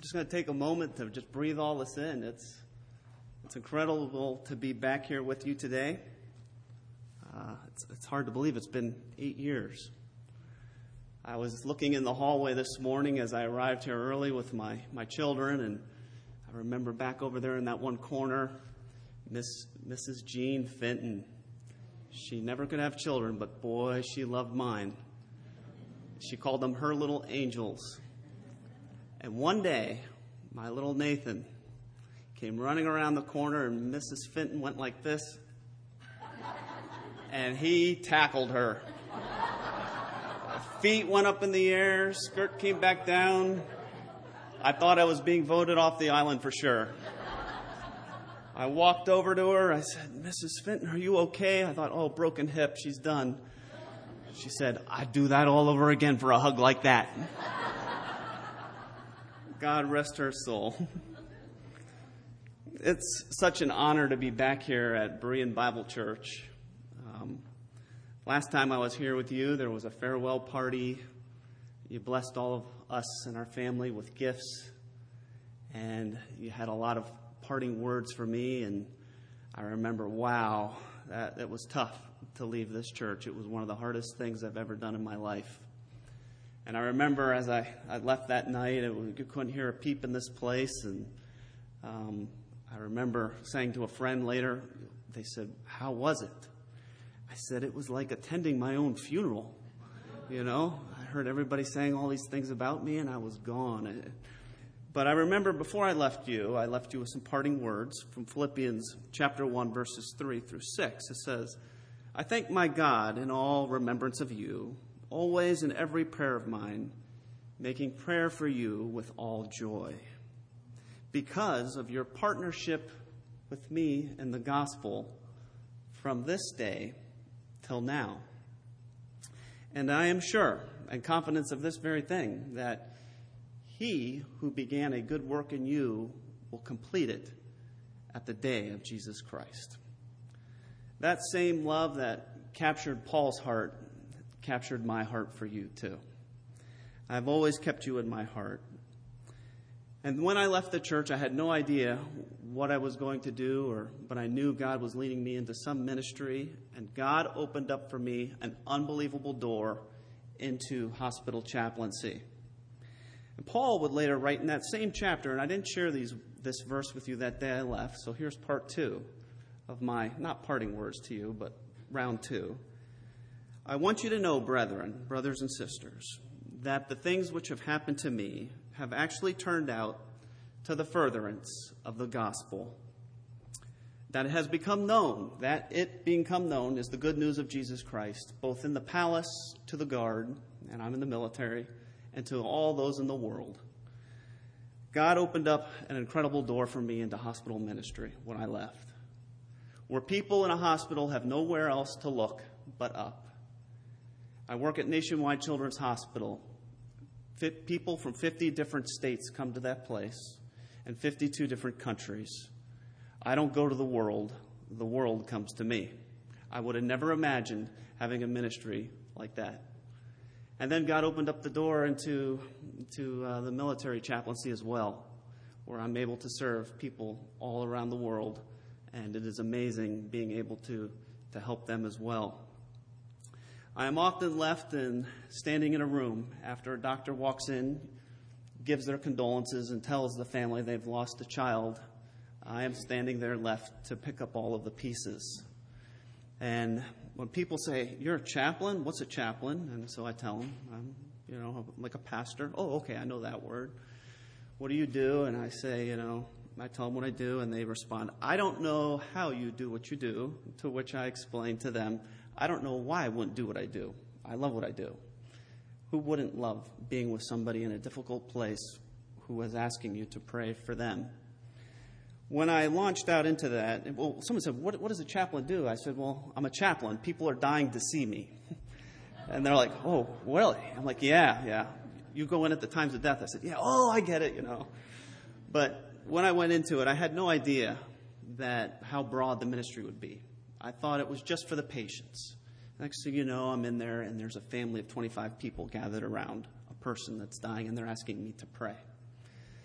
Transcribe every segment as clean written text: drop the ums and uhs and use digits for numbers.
I'm just going to take a moment to just breathe all this in. It's incredible to be back here with you today. It's hard to believe it's been 8 years. I was looking in the hallway this morning as I arrived here early with my children, and I remember back over there in that one corner, Mrs. Jean Fenton. She never could have children, but boy, she loved mine. She called them her little angels. And one day, my little Nathan came running around the corner, and Mrs. Fenton went like this, and he tackled her. Feet went up in the air, skirt came back down. I thought I was being voted off the island for sure. I walked over to her. I said, Mrs. Fenton, are you okay? I thought, oh, broken hip, she's done. She said, I'd do that all over again for a hug like that. God rest her soul. It's such an honor to be back here at Berean Bible Church. Last time I was here with you, there was a farewell party. You blessed all of us and our family with gifts, and you had a lot of parting words for me, and I remember, wow, that was tough to leave this church. It was one of the hardest things I've ever done in my life. And I remember as I left that night, you couldn't hear a peep in this place, and I remember saying to a friend later, they said, how was it? I said, it was like attending my own funeral. You know, I heard everybody saying all these things about me, and I was gone. But I remember before I left you with some parting words from Philippians chapter 1, verses 3 through 6. It says, I thank my God in all remembrance of you, always in every prayer of mine, making prayer for you with all joy, because of your partnership with me in the gospel from this day till now. And I am sure and confident of this very thing, that he who began a good work in you will complete it at the day of Jesus Christ. That same love that captured Paul's heart captured my heart for you too. I've always kept you in my heart. And when I left the church, I had no idea what I was going to do, but I knew God was leading me into some ministry, and God opened up for me an unbelievable door into hospital chaplaincy. And Paul would later write in that same chapter, and I didn't share this verse with you that day I left, so here's part 2 of my, not parting words to you, but round 2. I want you to know, brethren, brothers and sisters, that the things which have happened to me have actually turned out to the furtherance of the gospel. That it has become known, that it being come known is the good news of Jesus Christ, both in the palace, to the guard, and I'm in the military, and to all those in the world. God opened up an incredible door for me into hospital ministry when I left, where people in a hospital have nowhere else to look but up. I work at Nationwide Children's Hospital. People from 50 different states come to that place, and 52 different countries. I don't go to the world comes to me. I would have never imagined having a ministry like that. And then God opened up the door into the military chaplaincy as well, where I'm able to serve people all around the world, and it is amazing being able to help them as well. I am often left and standing in a room after a doctor walks in, gives their condolences, and tells the family they've lost a child. I am standing there left to pick up all of the pieces. And when people say, you're a chaplain? What's a chaplain? And so I tell them, I'm like a pastor. Oh, okay, I know that word. What do you do? And I say, I tell them what I do, and they respond, I don't know how you do what you do, to which I explain to them, I don't know why I wouldn't do what I do. I love what I do. Who wouldn't love being with somebody in a difficult place who is asking you to pray for them? When I launched out into that, someone said, what does a chaplain do? I said, well, I'm a chaplain. People are dying to see me. And they're like, oh, really? I'm like, yeah. You go in at the times of death. I said, yeah, I get it, But when I went into it, I had no idea how broad the ministry would be. I thought it was just for the patients. Next thing you know, I'm in there, and there's a family of 25 people gathered around a person that's dying, and they're asking me to pray.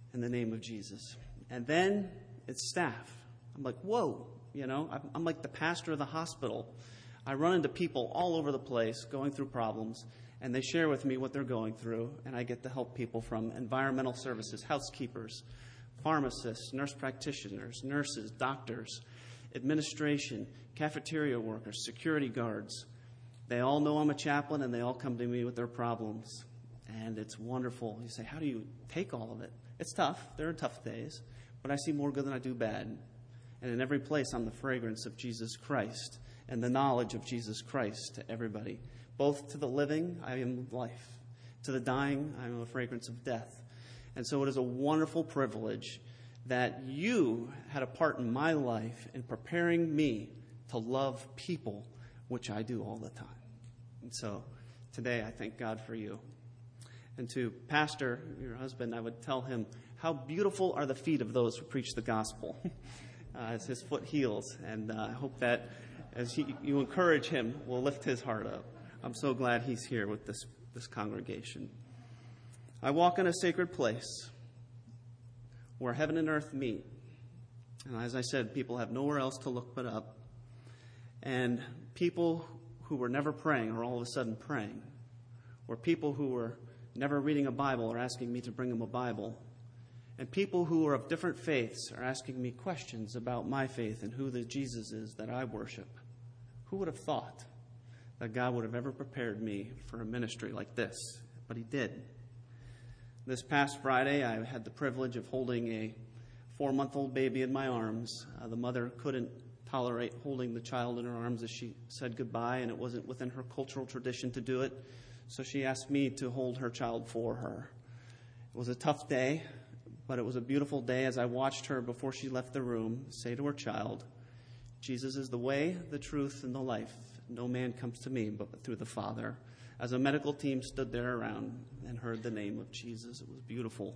in the name of Jesus. And then it's staff. I'm like, whoa, I'm like the pastor of the hospital. I run into people all over the place going through problems, and they share with me what they're going through, and I get to help people from environmental services, housekeepers, pharmacists, nurse practitioners, nurses, doctors, administration, cafeteria workers, security guards. They all know I'm a chaplain, and they all come to me with their problems. And it's wonderful. You say, how do you take all of it? It's tough. There are tough days. But I see more good than I do bad. And in every place, I'm the fragrance of Jesus Christ and the knowledge of Jesus Christ to everybody. Both to the living, I am life. To the dying, I am a fragrance of death. And so it is a wonderful privilege that you had a part in my life in preparing me to love people, which I do all the time. And so today I thank God for you. And to Pastor, your husband, I would tell him, how beautiful are the feet of those who preach the gospel as his foot heals. And I hope that as you encourage him, will lift his heart up. I'm so glad he's here with this congregation. I walk in a sacred place where heaven and earth meet. And as I said, people have nowhere else to look but up. And people who were never praying are all of a sudden praying. Or people who were never reading a Bible are asking me to bring them a Bible. And people who are of different faiths are asking me questions about my faith and who the Jesus is that I worship. Who would have thought that God would have ever prepared me for a ministry like this? But he did. This past Friday, I had the privilege of holding a 4-month-old baby in my arms. The mother couldn't tolerate holding the child in her arms as she said goodbye, and it wasn't within her cultural tradition to do it. So she asked me to hold her child for her. It was a tough day, but it was a beautiful day as I watched her before she left the room say to her child, Jesus is the way, the truth, and the life. No man comes to me but through the Father. As a medical team stood there around and heard the name of Jesus, it was beautiful.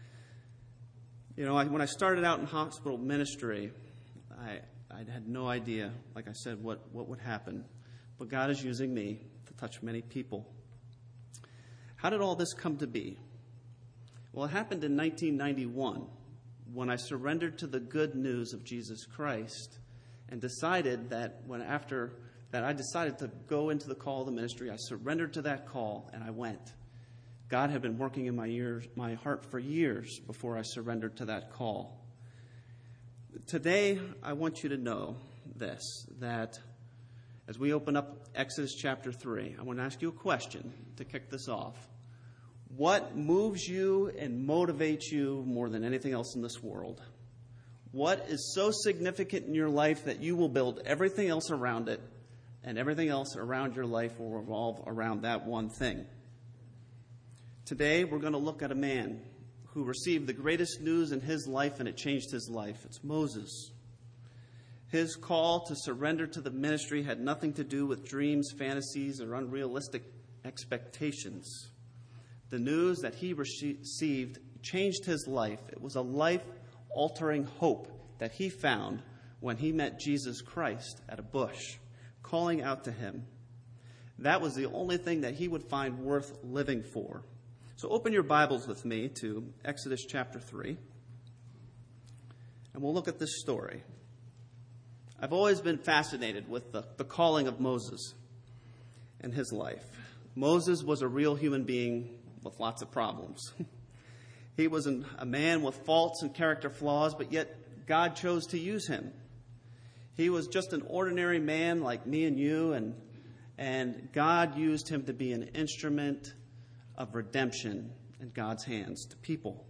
When I started out in hospital ministry, I had no idea, like I said, what would happen. But God is using me to touch many people. How did all this come to be? Well, it happened in 1991 when I surrendered to the good news of Jesus Christ and decided that after I decided to go into the call of the ministry, I surrendered to that call and I went. God had been working in my heart for years before I surrendered to that call. Today, I want you to know this, that as we open up Exodus chapter 3, I want to ask you a question to kick this off. What moves you and motivates you more than anything else in this world? What is so significant in your life that you will build everything else around it, and everything else around your life will revolve around that one thing? Today, we're going to look at a man who received the greatest news in his life, and it changed his life. It's Moses. His call to surrender to the ministry had nothing to do with dreams, fantasies, or unrealistic expectations. The news that he received changed his life. It was a life-altering hope that he found when he met Jesus Christ at a bush, calling out to him. That was the only thing that he would find worth living for. So open your Bibles with me to Exodus chapter 3, and we'll look at this story. I've always been fascinated with the calling of Moses and his life. Moses was a real human being with lots of problems. He was a man with faults and character flaws, but yet God chose to use him. He was just an ordinary man like me and you, and God used him to be an instrument of redemption in God's hands to people.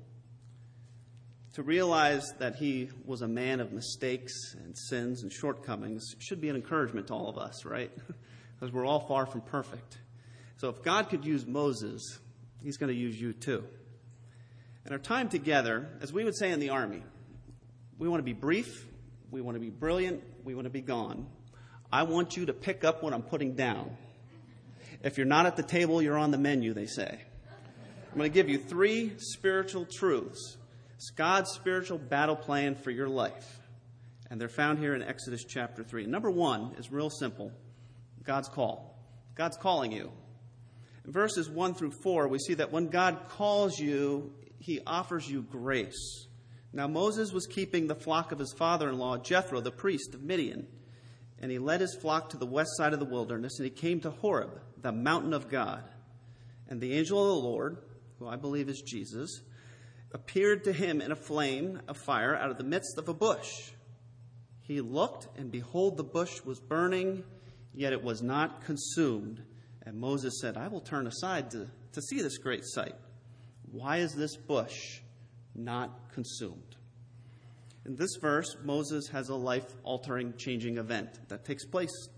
To realize that he was a man of mistakes and sins and shortcomings should be an encouragement to all of us, right? Because we're all far from perfect. So if God could use Moses, he's going to use you too. And our time together, as we would say in the Army, we want to be brief, we want to be brilliant, we want to be gone. I want you to pick up what I'm putting down. If you're not at the table, you're on the menu, they say. I'm going to give you 3 spiritual truths. It's God's spiritual battle plan for your life. And they're found here in Exodus chapter 3. Number 1 is real simple. God's call. God's calling you. In verses 1 through 4, we see that when God calls you, he offers you grace. Now Moses was keeping the flock of his father-in-law, Jethro, the priest of Midian. And he led his flock to the west side of the wilderness, and he came to Horeb, the mountain of God. And the angel of the Lord, who I believe is Jesus, appeared to him in a flame of fire out of the midst of a bush. He looked, and behold, the bush was burning, yet it was not consumed. And Moses said, I will turn aside to see this great sight. Why is this bush not consumed? In this verse, Moses has a life-altering, changing event that takes place.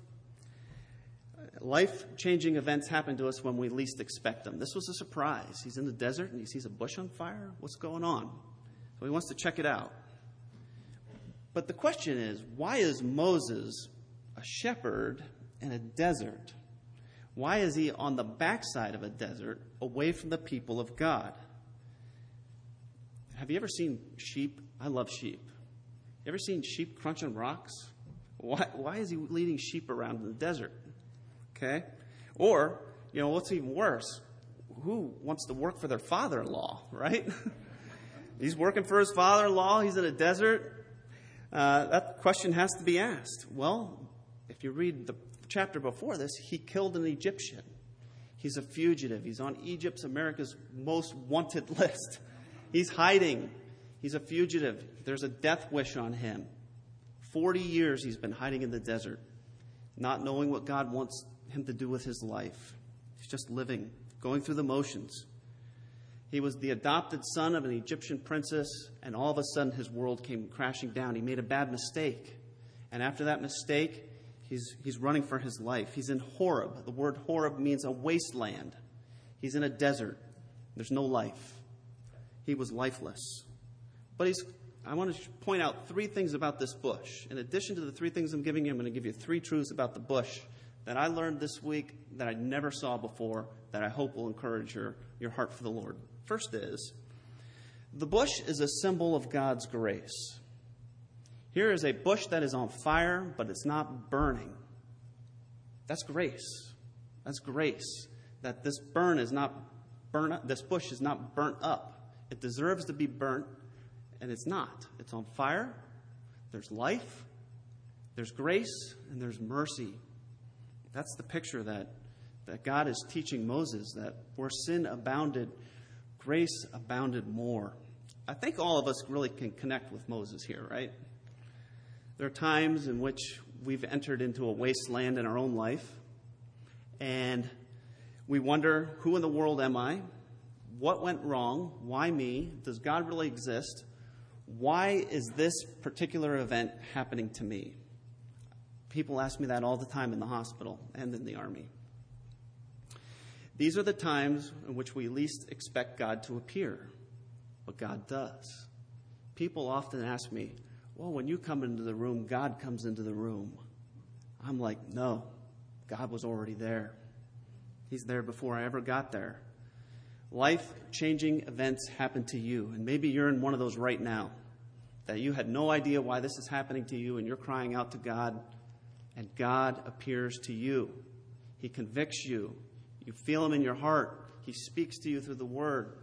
Life-changing events happen to us when we least expect them. This was a surprise. He's in the desert and he sees a bush on fire. What's going on? So he wants to check it out. But the question is, why is Moses a shepherd in a desert? Why is he on the backside of a desert, away from the people of God? Have you ever seen sheep? I love sheep. You ever seen sheep crunching rocks? Why is he leading sheep around in the desert? Okay? Or, what's even worse? Who wants to work for their father-in-law, right? He's working for his father-in-law. He's in a desert. That question has to be asked. Well, if you read the chapter before this, he killed an Egyptian. He's a fugitive. He's on America's most wanted list. He's hiding. He's a fugitive. There's a death wish on him. 40 years he's been hiding in the desert, not knowing what God wants him to do with his life. He's just living, going through the motions. He was the adopted son of an Egyptian princess, and all of a sudden his world came crashing down. He made a bad mistake. And after that mistake, he's running for his life. He's in Horeb. The word Horeb means a wasteland. He's in a desert. There's no life. He was lifeless. But I want to point out three things about this bush. In addition to the three things I'm giving you, I'm going to give you three truths about the bush that I learned this week that I never saw before, that I hope will encourage your heart for the Lord. First is, the bush is a symbol of God's grace. Here is a bush that is on fire, but it's not burning. That's grace. That's grace. That this bush is not burnt up. It deserves to be burnt. And it's not. It's on fire. There's life. There's grace. And there's mercy. That's the picture that God is teaching Moses, that where sin abounded, grace abounded more. I think all of us really can connect with Moses here, right? There are times in which we've entered into a wasteland in our own life. And we wonder, who in the world am I? What went wrong? Why me? Does God really exist? Why is this particular event happening to me? People ask me that all the time in the hospital and in the army. These are the times in which we least expect God to appear, but God does. People often ask me, well, when you come into the room, God comes into the room. I'm like, no, God was already there. He's there before I ever got there. Life-changing events happen to you, and maybe you're in one of those right now, that you had no idea why this is happening to you, and you're crying out to God, and God appears to you. He convicts you. You feel him in your heart. He speaks to you through the word.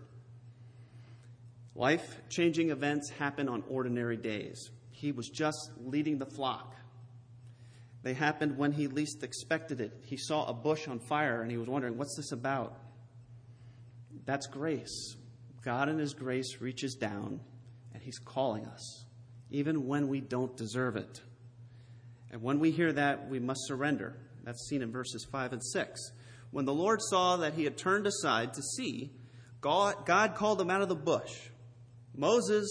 Life-changing events happen on ordinary days. He was just leading the flock. They happened when he least expected it. He saw a bush on fire, and he was wondering, what's this about? That's grace. God in his grace reaches down, and he's calling us, even when we don't deserve it. And when we hear that, we must surrender. That's seen in verses 5 and 6. When the Lord saw that he had turned aside to see, God called him out of the bush. Moses,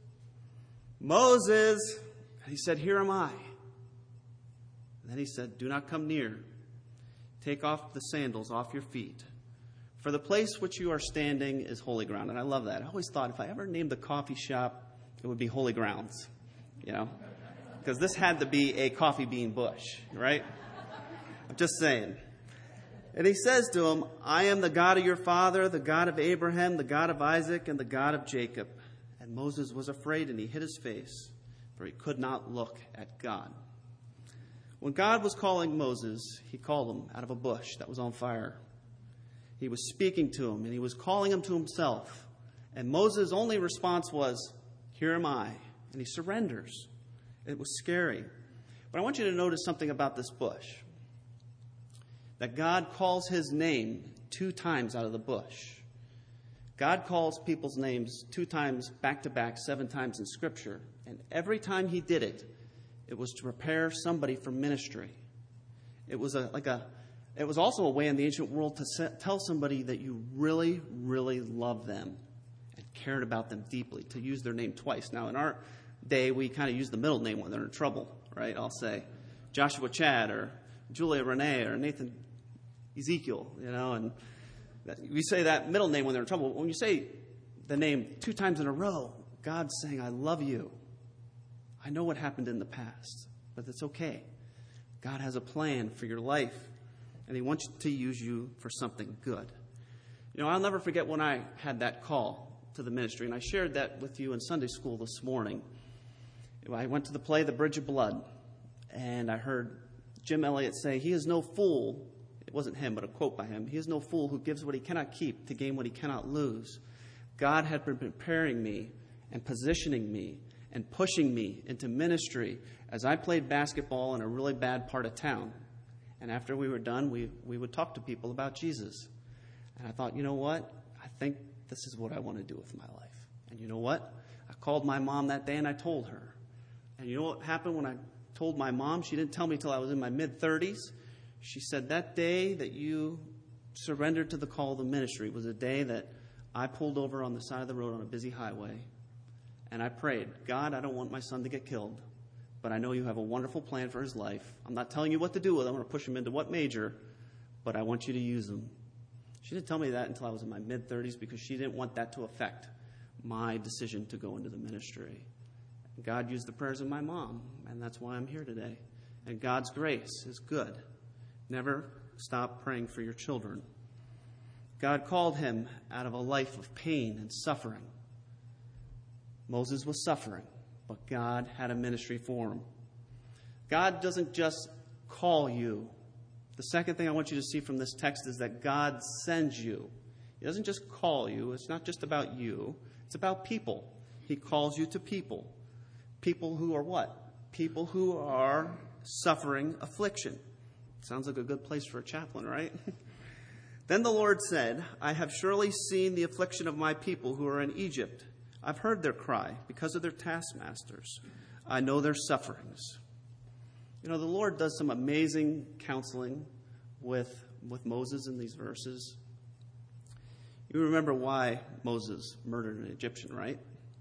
Moses. And he said, here am I. And then he said, do not come near. Take off the sandals off your feet. For the place which you are standing is holy ground. And I love that. I always thought if I ever named a coffee shop, it would be Holy Grounds, because this had to be a coffee bean bush, right? I'm just saying. And he says to him, I am the God of your father, the God of Abraham, the God of Isaac, and the God of Jacob. And Moses was afraid, and he hid his face, for he could not look at God. When God was calling Moses, he called him out of a bush that was on fire. He was speaking to him, and he was calling him to himself. And Moses' only response was, "Here am I." And he surrenders. It was scary. But I want you to notice something about this bush. That God calls his name 2 times out of the bush. God calls people's names 2 times back to back, 7 times in Scripture. And every time he did it, it was to prepare somebody for ministry. It was also a way in the ancient world to tell somebody that you really, really love them and cared about them deeply, to use their name twice. Now, in our day, we kind of use the middle name when they're in trouble, right? I'll say Joshua Chad or Julia Renee or Nathan Ezekiel, and we say that middle name when they're in trouble. When you say the name 2 times in a row, God's saying, "I love you. I know what happened in the past, but it's okay. God has a plan for your life, and he wants to use you for something good." I'll never forget when I had that call to the ministry, and I shared that with you in Sunday school this morning. I went to the play The Bridge of Blood, and I heard Jim Elliott say, "He is no fool." It wasn't him, but a quote by him. "He is no fool who gives what he cannot keep to gain what he cannot lose." God had been preparing me and positioning me and pushing me into ministry as I played basketball in a really bad part of town. And after we were done, we would talk to people about Jesus. And I thought, you know what? I think this is what I want to do with my life. And you know what? I called my mom that day and I told her. And you know what happened when I told my mom? She didn't tell me till I was in my mid-30s. She said, "That day that you surrendered to the call of the ministry was a day that I pulled over on the side of the road on a busy highway. And I prayed, 'God, I don't want my son to get killed, but I know you have a wonderful plan for his life. I'm not telling you what to do with him or push him into what major, but I want you to use him.'" She didn't tell me that until I was in my mid-30s because she didn't want that to affect my decision to go into the ministry. God used the prayers of my mom, and that's why I'm here today. And God's grace is good. Never stop praying for your children. God called him out of a life of pain and suffering. Moses was suffering, but God had a ministry for him. God doesn't just call you. The second thing I want you to see from this text is that God sends you. He doesn't just call you. It's not just about you. It's about people. He calls you to people. People who are what? People who are suffering affliction. Sounds like a good place for a chaplain, right? Then the Lord said, "I have surely seen the affliction of my people who are in Egypt. I've heard their cry because of their taskmasters. I know their sufferings." The Lord does some amazing counseling with Moses in these verses. You remember why Moses murdered an Egyptian, right?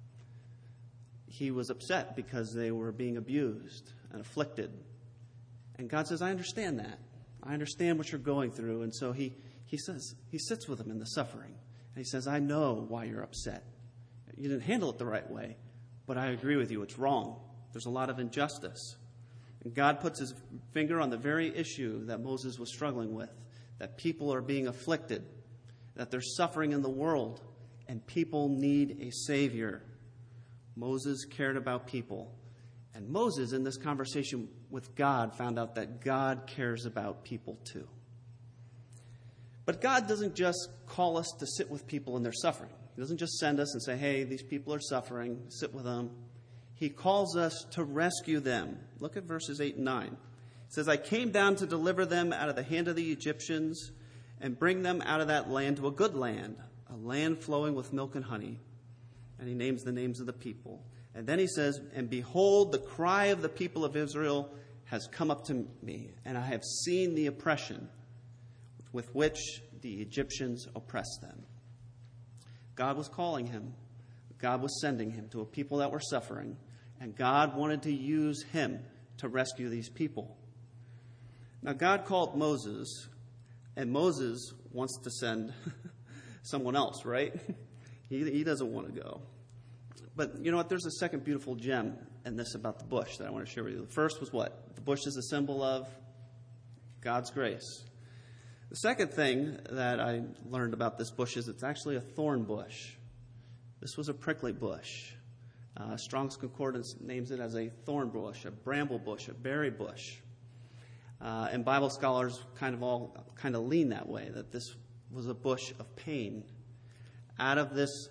He was upset because they were being abused and afflicted. And God says, "I understand that. I understand what you're going through." And so he sits with them in the suffering. And he says, "I know why you're upset. You didn't handle it the right way, but I agree with you. It's wrong. There's a lot of injustice." And God puts his finger on the very issue that Moses was struggling with, that people are being afflicted, that there's suffering in the world, and people need a Savior. Moses cared about people. And Moses, in this conversation with God, found out that God cares about people too. But God doesn't just call us to sit with people in their suffering. He doesn't just send us and say, "Hey, these people are suffering, sit with them." He calls us to rescue them. Look at verses 8 and 9. It says, "I came down to deliver them out of the hand of the Egyptians and bring them out of that land to a good land, a land flowing with milk and honey." And he names the names of the people. And then he says, "And behold, the cry of the people of Israel has come up to me, and I have seen the oppression with which the Egyptians oppressed them." God was calling him. God was sending him to a people that were suffering, and God wanted to use him to rescue these people. Now, God called Moses, and Moses wants to send someone else, right? He doesn't want to go. But you know what? There's a second beautiful gem in this about the bush that I want to share with you. The first was what? The bush is a symbol of God's grace. The second thing that I learned about this bush is it's actually a thorn bush. This was a prickly bush. Strong's Concordance names it as a thorn bush, a bramble bush, a berry bush. And Bible scholars kind of lean that way, that this was a bush of pain. Out of this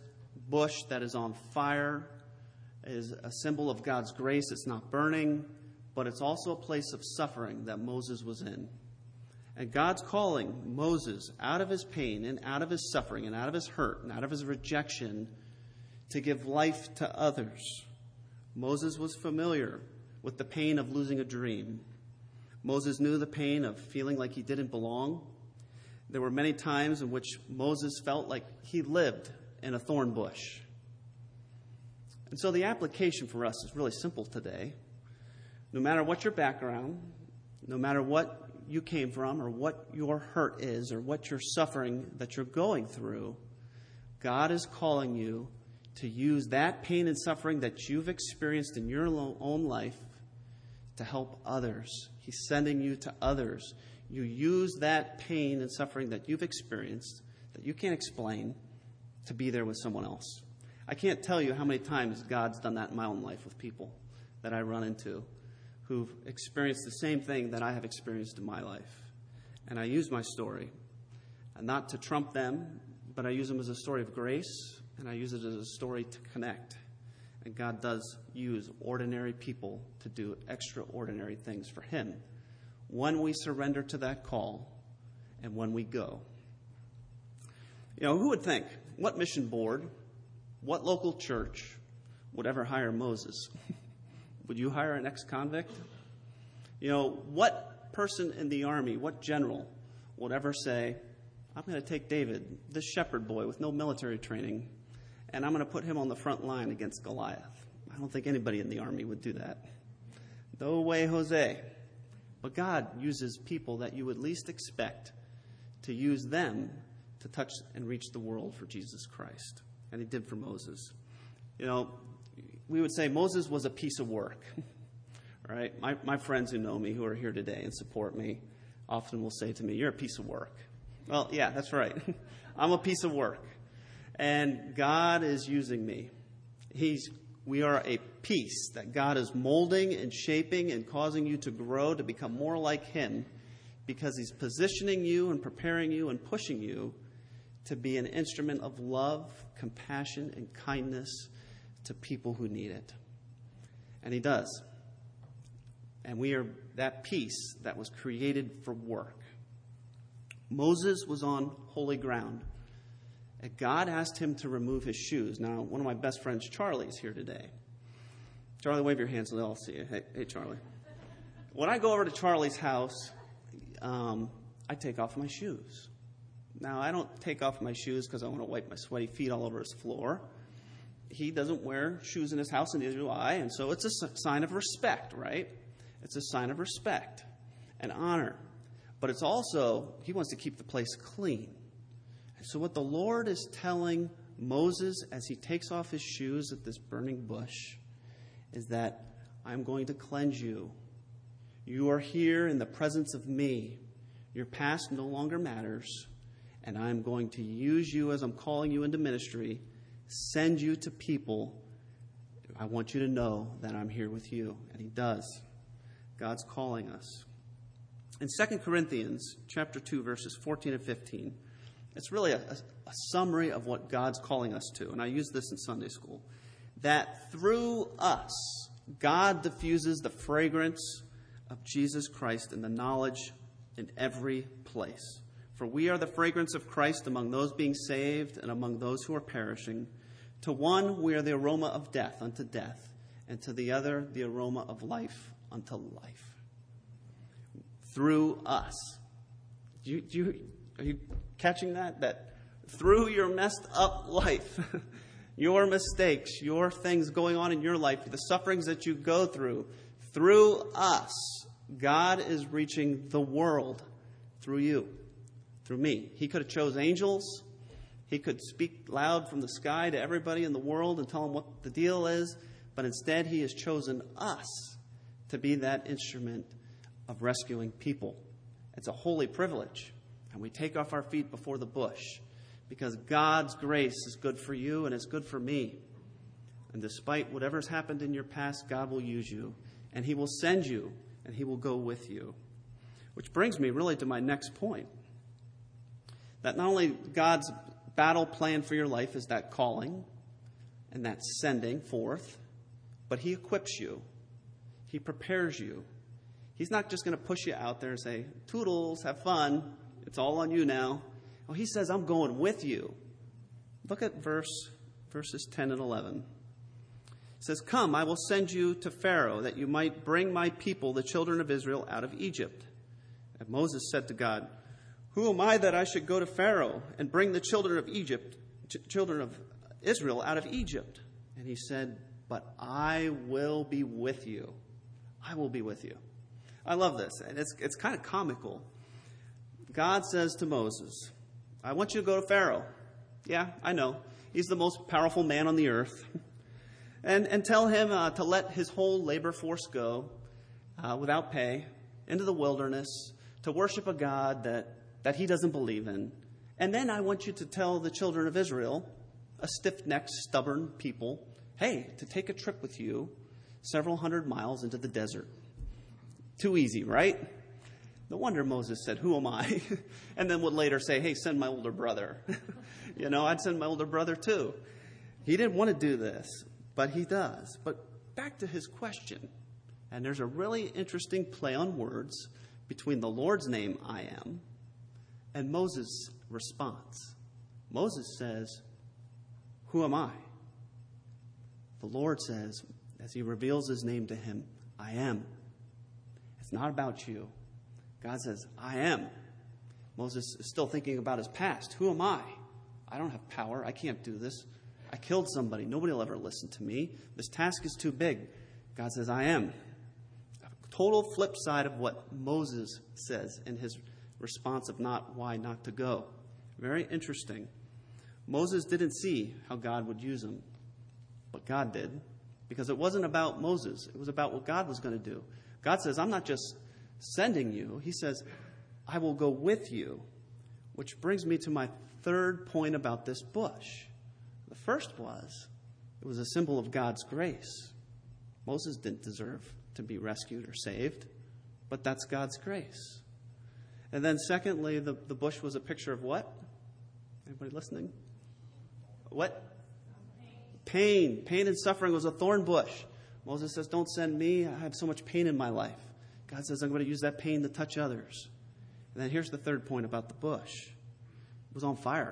bush that is on fire is a symbol of God's grace. It's not burning, but it's also a place of suffering that Moses was in. And God's calling Moses out of his pain and out of his suffering and out of his hurt and out of his rejection to give life to others. Moses was familiar with the pain of losing a dream. Moses knew the pain of feeling like he didn't belong. There were many times in which Moses felt like he lived in a thorn bush. And so the application for us is really simple today. No matter what your background, no matter what you came from or what your hurt is or what you're suffering that you're going through, God is calling you to use that pain and suffering that you've experienced in your own life to help others. He's sending you to others. You use that pain and suffering that you've experienced, that you can't explain, to be there with someone else. I can't tell you how many times God's done that in my own life with people that I run into who've experienced the same thing that I have experienced in my life. And I use my story, and not to trump them, but I use them as a story of grace, and I use it as a story to connect. And God does use ordinary people to do extraordinary things for him when we surrender to that call and when we go. Who would think, what mission board, what local church would ever hire Moses? Would you hire an ex-convict? What person in the army, what general would ever say, I'm going to take David, this shepherd boy with no military training, and I'm going to put him on the front line against Goliath? I don't think anybody in the army would do that. No way, Jose. But God uses people that you would least expect to use them to touch and reach the world for Jesus Christ. And he did for Moses. We would say Moses was a piece of work. All right? My friends who know me, who are here today and support me, often will say to me, you're a piece of work. Well, yeah, that's right. I'm a piece of work. And God is using me. We are a piece that God is molding and shaping and causing you to grow to become more like him, because he's positioning you and preparing you and pushing you to be an instrument of love, compassion, and kindness to people who need it. And he does. And we are that piece that was created for work. Moses was on holy ground. And God asked him to remove his shoes. Now, one of my best friends, Charlie, is here today. Charlie, wave your hands so they'll see you. Hey, Charlie. When I go over to Charlie's house, I take off my shoes. Now, I don't take off my shoes because I want to wipe my sweaty feet all over his floor. He doesn't wear shoes in his house, and neither do I, and so it's a sign of respect, right? It's a sign of respect and honor. But it's also, he wants to keep the place clean. And so what the Lord is telling Moses as he takes off his shoes at this burning bush is that I'm going to cleanse you. You are here in the presence of me. Your past no longer matters, and I'm going to use you as I'm calling you into ministry, send you to people. I want you to know that I'm here with you. And he does. God's calling us. In 2 Corinthians chapter 2, verses 14 and 15, it's really a summary of what God's calling us to. And I used this in Sunday school. That through us, God diffuses the fragrance of Jesus Christ in the knowledge in every place. For we are the fragrance of Christ among those being saved and among those who are perishing. To one we are the aroma of death unto death, and to the other the aroma of life unto life. Through us. Are you catching that? That through your messed up life, your mistakes, your things going on in your life, the sufferings that you go through us, God is reaching the world through you, through me. He could have chose angels. He could speak loud from the sky to everybody in the world and tell them what the deal is. But instead, he has chosen us to be that instrument of rescuing people. It's a holy privilege. And we take off our feet before the bush because God's grace is good for you and it's good for me. And despite whatever's happened in your past, God will use you. And he will send you and he will go with you. Which brings me really to my next point. That not only God's battle plan for your life is that calling, and that's sending forth, but he equips you. He prepares you. He's not just going to push you out there and say, toodles, have fun. It's all on you now. Oh, he says, I'm going with you. Look at verses 10 and 11. It says, come, I will send you to Pharaoh, that you might bring my people, the children of Israel, out of Egypt. And Moses said to God, who am I that I should go to Pharaoh and bring the children of Israel out of Egypt? And he said, but I will be with you. I will be with you. I love this. And it's kind of comical. God says to Moses, I want you to go to Pharaoh. Yeah, I know. He's the most powerful man on the earth. And tell him to let his whole labor force go without pay into the wilderness to worship a God that he doesn't believe in. And then I want you to tell the children of Israel, a stiff-necked, stubborn people, hey, to take a trip with you several hundred miles into the desert. Too easy, right? No wonder Moses said, who am I? And then would later say, hey, send my older brother. I'd send my older brother too. He didn't want to do this, but he does. But back to his question. And there's a really interesting play on words between the Lord's name, I am, and Moses' response. Moses says, who am I? The Lord says, as he reveals his name to him, I am. It's not about you. God says, I am. Moses is still thinking about his past. Who am I? I don't have power. I can't do this. I killed somebody. Nobody will ever listen to me. This task is too big. God says, I am. A total flip side of what Moses says in his response of why not to go. Very interesting. Moses didn't see how God would use him, but God did, because it wasn't about Moses. It was about what God was going to do. God says, I'm not just sending you. He says, I will go with you, which brings me to my third point about this bush. The first it was a symbol of God's grace. Moses didn't deserve to be rescued or saved, but that's God's grace. And then secondly, the bush was a picture of what? Anybody listening? What? Pain. Pain and suffering was a thorn bush. Moses says, don't send me. I have so much pain in my life. God says, I'm going to use that pain to touch others. And then here's the third point about the bush. It was on fire.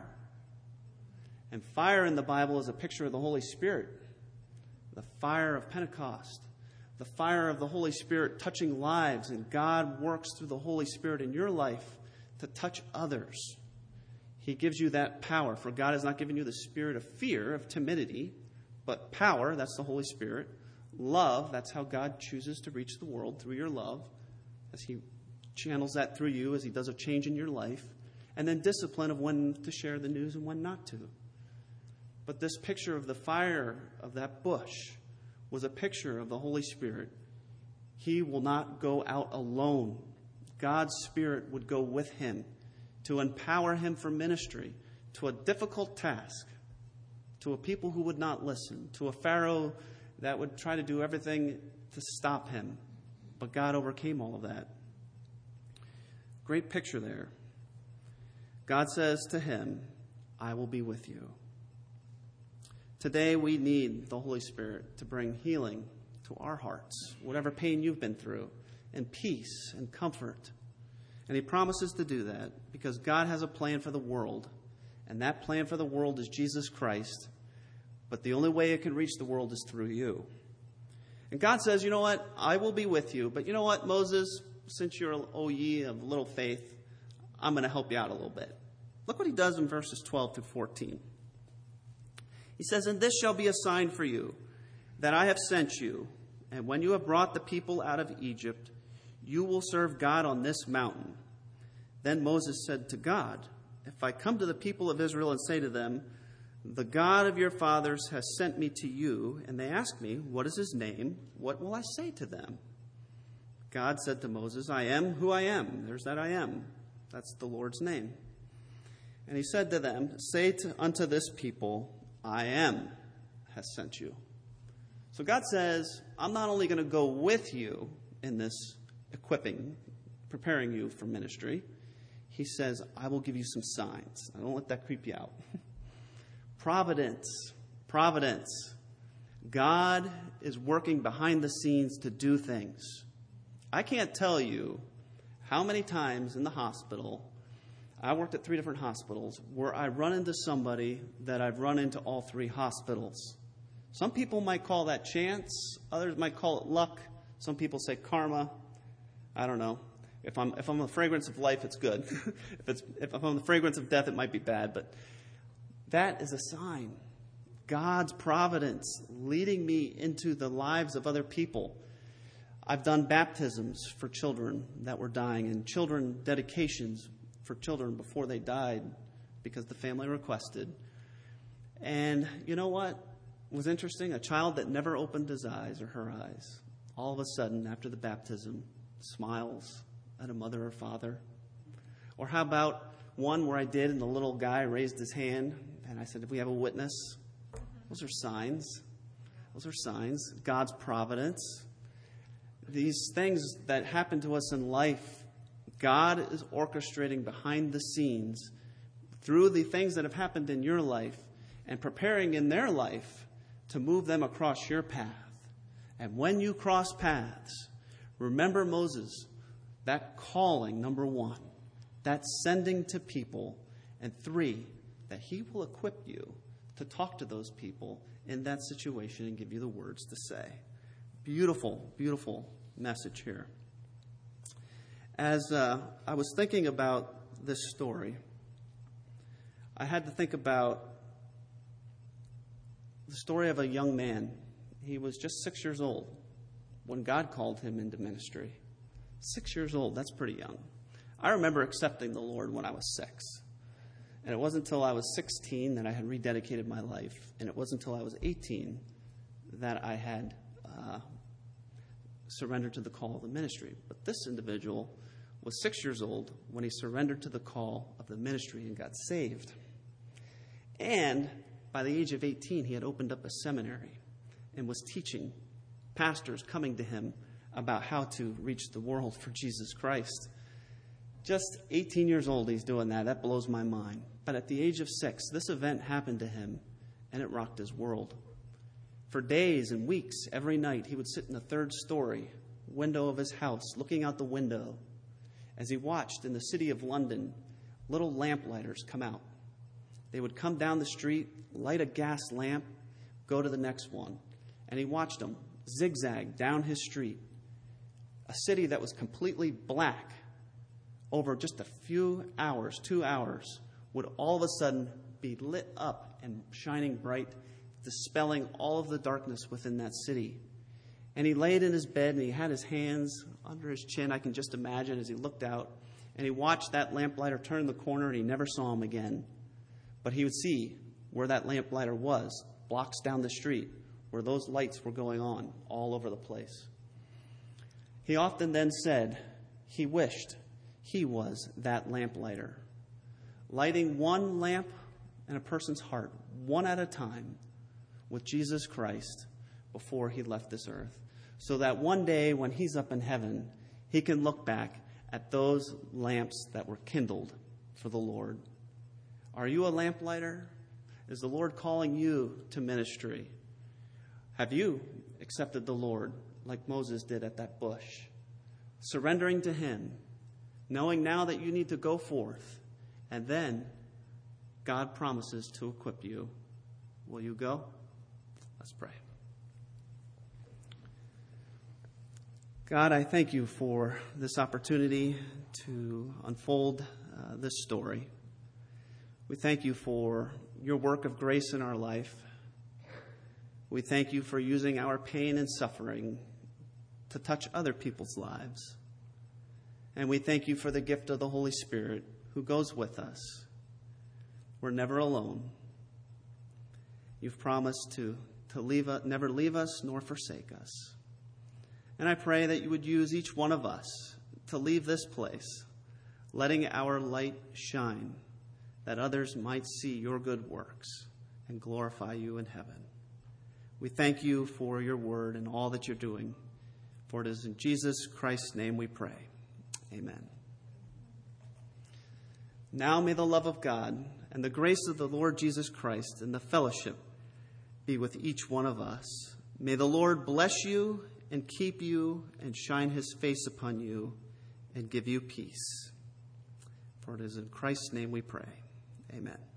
And fire in the Bible is a picture of the Holy Spirit. The fire of Pentecost. The fire of the Holy Spirit touching lives. And God works through the Holy Spirit in your life to touch others. He gives you that power. For God has not given you the spirit of fear, of timidity, but power, that's the Holy Spirit. Love, that's how God chooses to reach the world, through your love, as he channels that through you, as he does a change in your life. And then discipline of when to share the news and when not to. But this picture of the fire of that bush was a picture of the Holy Spirit. He will not go out alone. God's Spirit would go with him to empower him for ministry, to a difficult task, to a people who would not listen, to a Pharaoh that would try to do everything to stop him. But God overcame all of that. Great picture there. God says to him, I will be with you. Today we need the Holy Spirit to bring healing to our hearts, whatever pain you've been through, and peace and comfort. And he promises to do that because God has a plan for the world. And that plan for the world is Jesus Christ. But the only way it can reach the world is through you. And God says, you know what? I will be with you. But you know what, Moses? Since you're ye of little faith, I'm going to help you out a little bit. Look what he does in verses 12 through 14. He says, and this shall be a sign for you, that I have sent you. And when you have brought the people out of Egypt, you will serve God on this mountain. Then Moses said to God, if I come to the people of Israel and say to them, the God of your fathers has sent me to you, and they ask me, what is his name? What will I say to them? God said to Moses, I am who I am. There's that I am. That's the Lord's name. And he said to them, say unto this people, I am has sent you. So God says, I'm not only going to go with you in this equipping, preparing you for ministry. He says, I will give you some signs. Now, don't let that creep you out. Providence. God is working behind the scenes to do things. I can't tell you how many times in the hospital, I worked at 3 different hospitals, where I run into somebody that I've run into all 3 hospitals. Some people might call that chance. Others might call it luck. Some people say karma. I don't know. If I'm the fragrance of life, it's good. if I'm the fragrance of death, it might be bad. But that is a sign. God's providence leading me into the lives of other people. I've done baptisms for children that were dying and children dedications for children before they died because the family requested. And you know what was interesting? A child that never opened his eyes or her eyes, all of a sudden after the baptism, smiles at a mother or father. Or how about one where I did and the little guy raised his hand and I said, "Do we have a witness?" Those are signs. Those are signs. God's providence. These things that happen to us in life, God is orchestrating behind the scenes through the things that have happened in your life and preparing in their life to move them across your path. And when you cross paths, remember Moses, that calling, number 1, that sending to people, and 3, that he will equip you to talk to those people in that situation and give you the words to say. Beautiful, beautiful message here. As I was thinking about this story, I had to think about the story of a young man. He was just 6 years old when God called him into ministry. 6 years old, that's pretty young. I remember accepting the Lord when I was 6. And it wasn't until I was 16 that I had rededicated my life. And it wasn't until I was 18 that I had surrendered to the call of the ministry. But this individual was 6 years old when he surrendered to the call of the ministry and got saved. And by the age of 18, he had opened up a seminary and was teaching pastors coming to him about how to reach the world for Jesus Christ. Just 18 years old, he's doing that. That blows my mind. But at the age of 6, this event happened to him, and it rocked his world. For days and weeks, every night, he would sit in the 3rd story window of his house, looking out the window, as he watched in the city of London, little lamplighters come out. They would come down the street, light a gas lamp, go to the next one. And he watched them zigzag down his street. A city that was completely black over just a few hours, 2 hours, would all of a sudden be lit up and shining bright, dispelling all of the darkness within that city. And he laid in his bed and he had his hands under his chin, I can just imagine, as he looked out. And he watched that lamplighter turn the corner and he never saw him again. But he would see where that lamplighter was, blocks down the street, where those lights were going on all over the place. He often then said he wished he was that lamplighter, lighting one lamp in a person's heart, one at a time, with Jesus Christ before he left this earth, so that one day when he's up in heaven, he can look back at those lamps that were kindled for the Lord. Are you a lamplighter? Is the Lord calling you to ministry? Have you accepted the Lord like Moses did at that bush, surrendering to him, knowing now that you need to go forth, and then God promises to equip you? Will you go? Let's pray. God, I thank you for this opportunity to unfold this story. We thank you for your work of grace in our life. We thank you for using our pain and suffering to touch other people's lives. And we thank you for the gift of the Holy Spirit who goes with us. We're never alone. You've promised to never leave us nor forsake us. And I pray that you would use each one of us to leave this place, letting our light shine, that others might see your good works and glorify you in heaven. We thank you for your word and all that you're doing. For it is in Jesus Christ's name we pray. Amen. Now may the love of God and the grace of the Lord Jesus Christ and the fellowship be with each one of us. May the Lord bless you and keep you and shine his face upon you and give you peace. For it is in Christ's name we pray. Amen.